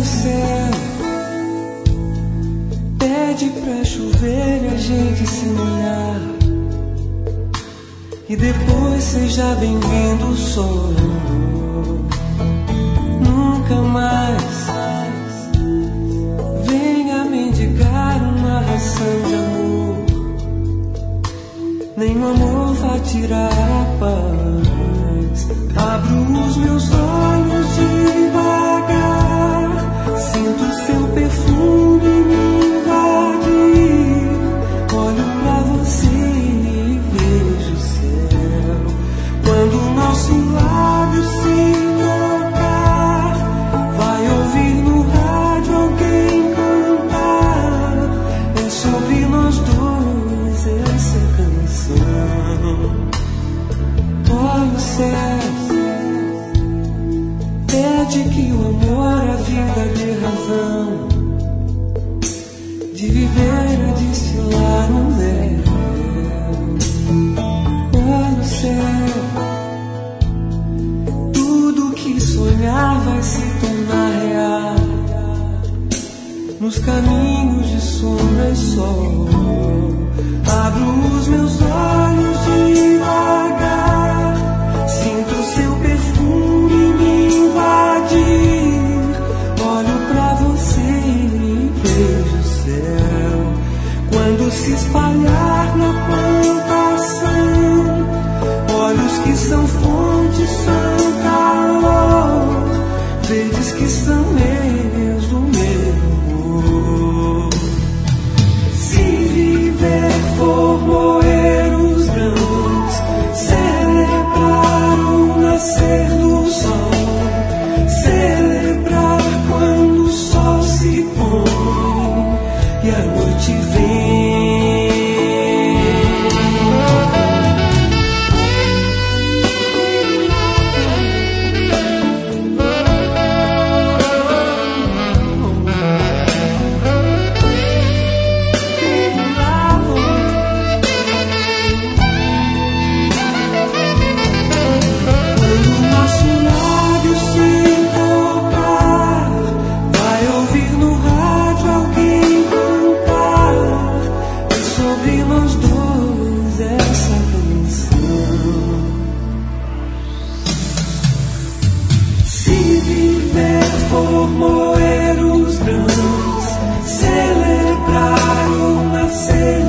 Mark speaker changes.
Speaker 1: o céu pede pra chover e a gente se molhar, e depois seja bem-vindo o sol. Nunca mais venha mendigar uma ração de amor, nenhum amor vai tirar a paz. Abro os meus olhos devagar, sinto seu perfume me invadir, olho pra você e vejo o céu. Quando o nosso lábio se tocar, vai ouvir no rádio alguém cantar, é sobre nós dois essa canção. Olha o céu, pede que o amor, a vida dê razão de viver a destilar um mel. Olha o céu, tudo que sonhar vai se tornar real, nos caminhos de sombra e sol. Abro os meus olhos devagar, sinto seu perfume me invadir, olho pra você e vejo o céu. Quando se espalhar na plantação, olhos que são fonte, são calor, verdes que são meios do meu amor. Se viver for moer os grãos, celebrar o nascer do sol, celebrar quando o sol se põe e a noite vem. For moer os grãos, celebrar o nascer